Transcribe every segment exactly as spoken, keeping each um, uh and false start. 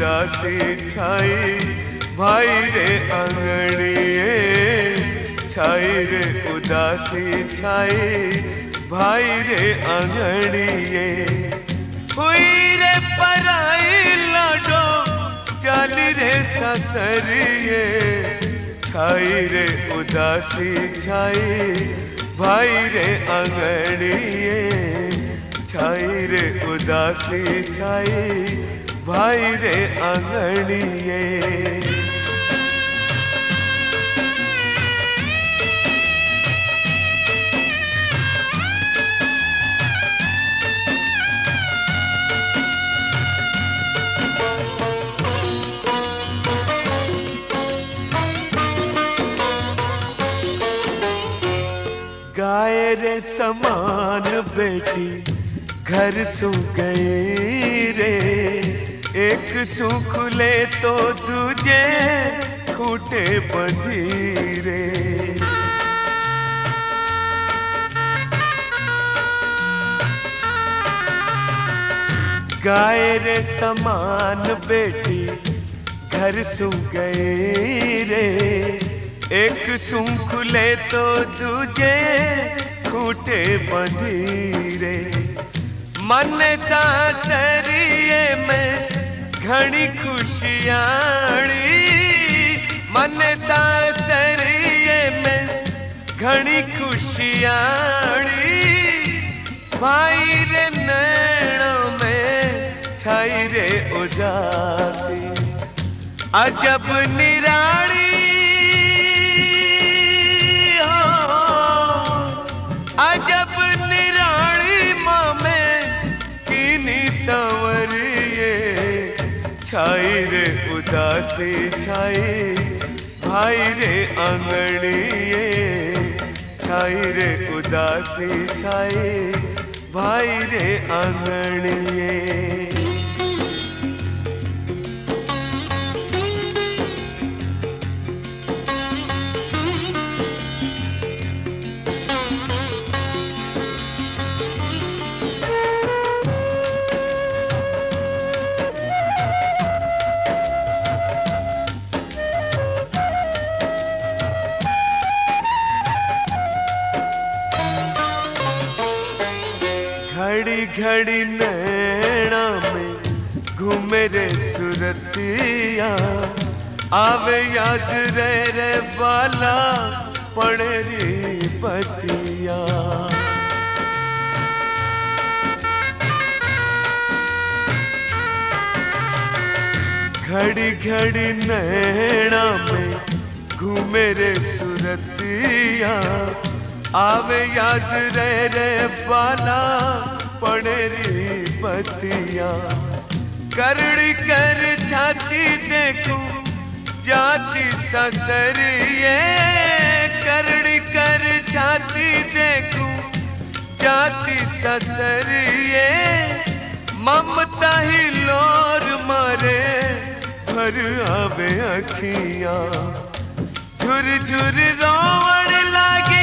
उदासी छाई भाई रे आंगड़िए, छाई रे उदासी छाई भाई रे आंगड़िए। हुई रे पराई लाडो चल रे ससरिए, छाई रे उदासी छाई भाई रे आंगड़िए, छाई रे उदासी छाई भाई रे आंगड़िए। गाय रे समान बेटी घर सु गई रे, एक सुख ले तो दूजे खूटे बंधी रे। गाय रे समान बेटी घर सु गई रे, एक सुख ले तो दूजे खूटे बंधी रे। मन सासरिए में घनी खुशियाड़ी, मन सासरिए में घनी खुशियाड़ी, भाई रे नैणों में छाई रे उदासी अजब निराड़ी। अजब निराड़ी माँ में कीनी संवरिए, छाई रे उदासी छाई भाई रे आंगड़िए, छाई रे उदासी छाई भाई रे आंगड़िए। घड़ी घड़ी नैना में घूमे रे सुरतिया, आवे याद रे रे बाला पड़े री पतिया। घड़ी घड़ी नैना में घूमे रे सुरतिया, आवे याद रे रे बाला पड़े री पतिया। करड़ी कर छाती देखूं जाती ससरिए, करड़ी कर छाती देखूं जाती ससरिए, ममता ही लोर मारे भर आवे अखियां। झुर झुर रोवण लागी,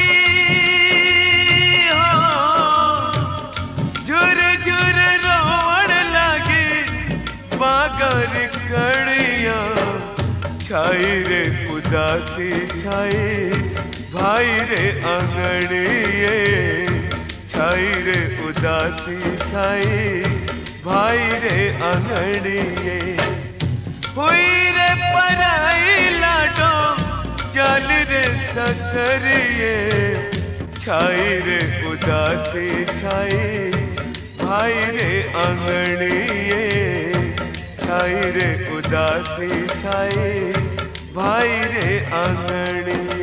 झुर झुर रोवण लागी बागर कड़िया, छाई रे उदासी छाई भाई रे आंगड़िए, छाई रे उदासी छाई भाई रे आंगड़िए। हुई रे पराई लाडो चल रे ससरिए, छाई रे उदासी छाई भाई रे आंगड़िए, छाई रे उदासी छाई भाई रे आंगड़िए।